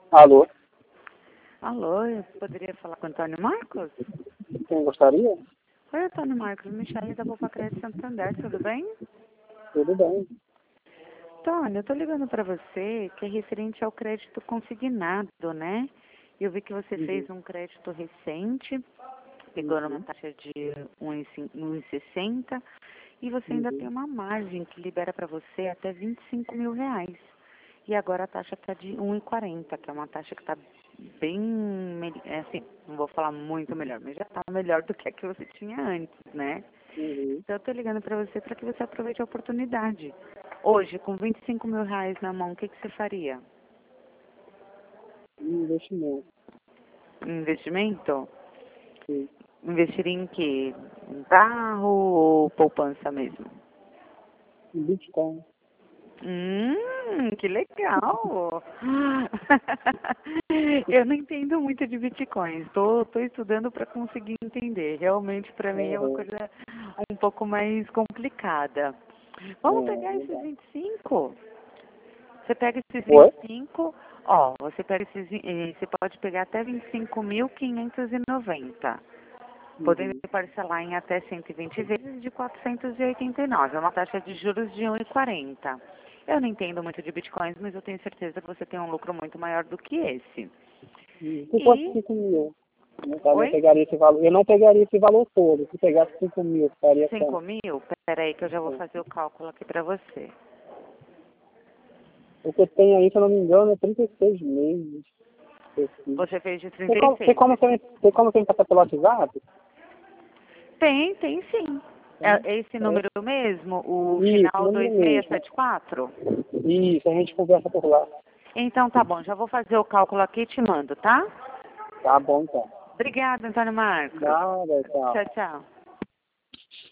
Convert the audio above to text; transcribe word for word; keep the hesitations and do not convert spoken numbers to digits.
Alô, Alô, eu poderia falar com o Antônio Marcos? quem gostaria? Oi, Antônio Marcos, Michele da Poupa Crédito Santander, tudo bem? Tudo bem. Antônio, eu tô ligando para você que é referente ao crédito consignado, né? Eu vi que você Uhum. fez um crédito recente, pegou numa Uhum. taxa de um vírgula sessenta e você ainda tem Uhum. uma margem que libera para você até vinte e cinco mil reais. E agora a taxa está de um vírgula quarenta, que é uma taxa que está bem, me- é assim, não vou falar muito melhor, mas já está melhor do que a que você tinha antes, né? Uhum. Então eu estou ligando para você para que você aproveite a oportunidade. Hoje, com vinte e cinco mil reais na mão, o que, que você faria? Investimento. Investimento? Sim. Investiria em quê? Em carro ou poupança mesmo? Bitcoin. Hum, que legal! Eu não entendo muito de bitcoins. Estou estudando para conseguir entender. Realmente, para mim, é uma Uhum. coisa um pouco mais complicada. Vamos É, pegar esses verdade. vinte e cinco? Você pega esses Oi? vinte e cinco, ó, você pega esses, vi- eh, você pode pegar até vinte e cinco mil quinhentos e noventa, podendo Uhum. parcelar em até cento e vinte vezes de quatrocentos e oitenta e nove, é uma taxa de juros de um vírgula quarenta. Eu não entendo muito de bitcoins, mas eu tenho certeza que você tem um lucro muito maior do que esse. Uhum. Se fosse E, cinco mil, no caso, eu oi? pegaria esse valor. Eu não pegaria esse valor todo. Se pegasse cinco mil, ficaria cinco quanto? mil? Peraí que eu já vou É. fazer o cálculo aqui pra você. O que eu tenho aí, se eu não me engano, é trinta e seis meses. que eu fiz. Você fez de Tem trinta e como, tem seis. como, você, tem como você me passar pelo WhatsApp? Tem, tem sim. Tem? É esse É. número mesmo, o Isso, final número dois seis mesmo. sete quatro? Isso, a gente conversa por lá. Então tá bom, já vou fazer o cálculo aqui e te mando, tá? Tá bom, então. Obrigada, Antônio Marcos. Nada, tchau. Tchau, tchau.